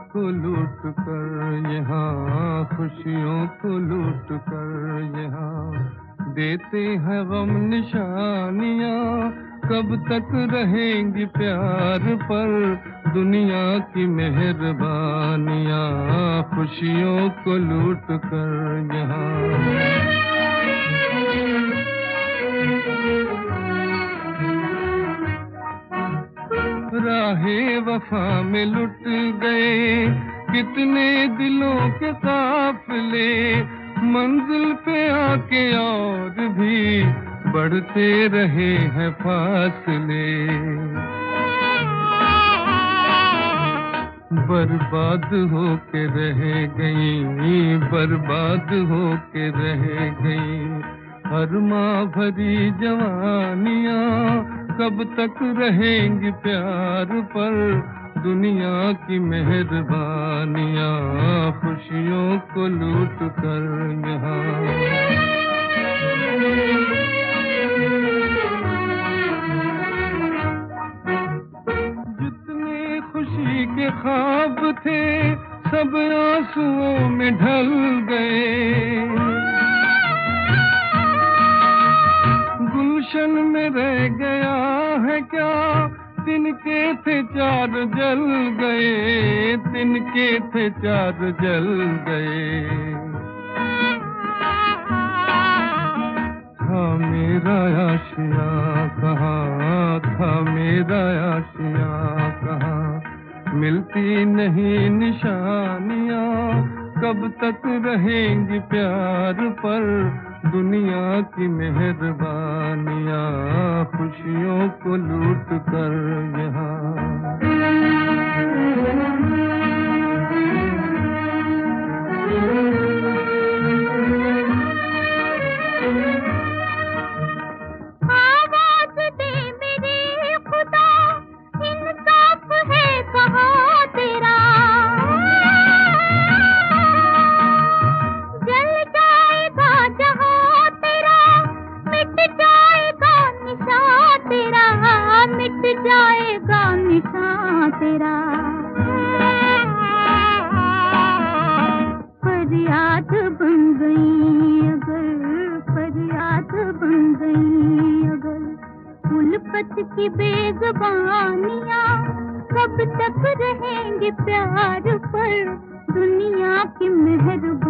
को लूट कर यहाँ, खुशियों को लूट कर यहाँ देते हैं गम निशानियाँ। कब तक रहेंगी प्यार पर दुनिया की मेहरबानियाँ, खुशियों को लूट कर यहाँ। राहे वफा में लुट गए कितने दिलों के काफिले, मंजिल पे आके और भी बढ़ते रहे हैं फासले। बर्बाद होके रह गई, बर्बाद होके रह गई अरमा भरी जवानियाँ। कब तक रहेंगी प्यार पर दुनिया की मेहरबानियाँ, खुशियों को लूट कर यहाँ। जितने खुशी के ख्वाब थे सब आंसुओं में ढल गए, गुलशन में रह गया है क्या तिनके थे चार जल गए, तिनके थे चार जल गए। था मेरा आशिया कहाँ, था मेरा आशिया कहाँ, मिलती नहीं निशानियाँ। कब तक रहेंगी प्यार पर दुनिया की मेहरबानियाँ, खुशियों को लूट कर यहाँ। आवाज़ दे मेरे खुदा, इंसाफ है कहाँ तेरा। जल जाएगा जहाँ तेरा, मिट जाएगा निशान तेरा, मिट जाएगा निशान तेरा। फरियाद बन गई अगर, फरियाद बन गई अगर उल्फत की बेज़बानियाँ। कब तक रहेंगे प्यार पर दुनिया की मेहरबानियाँ।